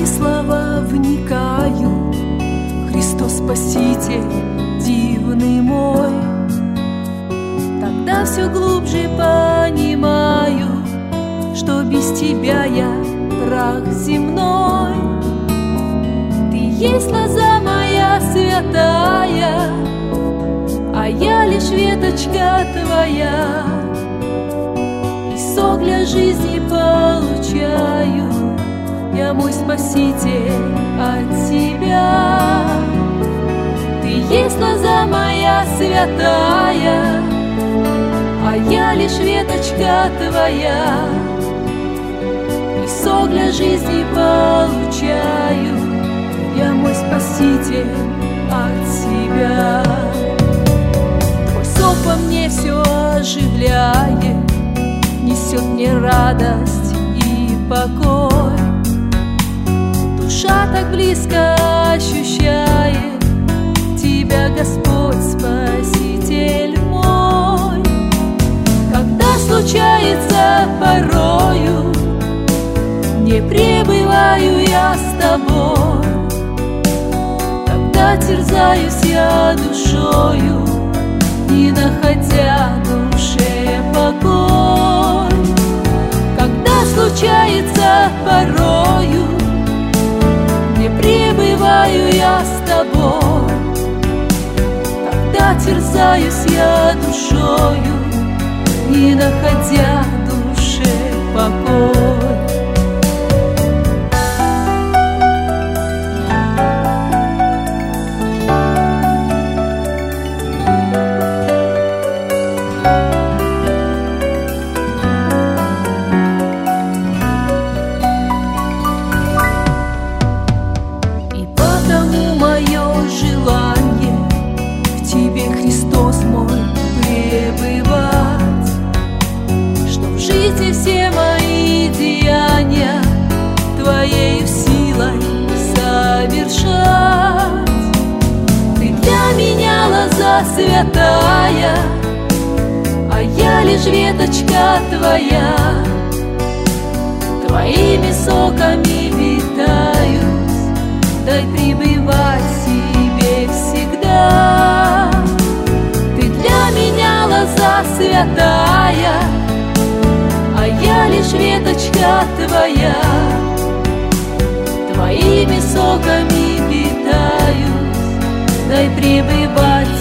слова вникаю, Христос Спаситель, дивный мой. Тогда все глубже понимаю, что без тебя я прах земной. Ты есть лоза моя святая, а я лишь веточка твоя, и сок для жизни получаю я, мой Спаситель, от тебя. Ты есть лоза моя святая, а я лишь веточка твоя, и сок для жизни получаю я, мой Спаситель, от тебя. Твой сок во мне все оживляет, несет мне радость и покой. Душа так близко ощущает тебя, Господь, Спаситель мой. Когда случается порою, не пребываю я с тобой, тогда терзаюсь я душою, не находя душе покой. Когда случается порою, не пребываю я с тобой, тогда терзаюсь я душою, не находя душе покой. Христос мой, пребывать, что в жизни все мои деяния Твоею силой совершать. Ты для меня лоза святая, а я лишь веточка Твоя, Твоими соками питаюсь, дай пребывать себе всегда. Лоза святая, а я лишь веточка твоя, твоими соками питаюсь, дай пребывать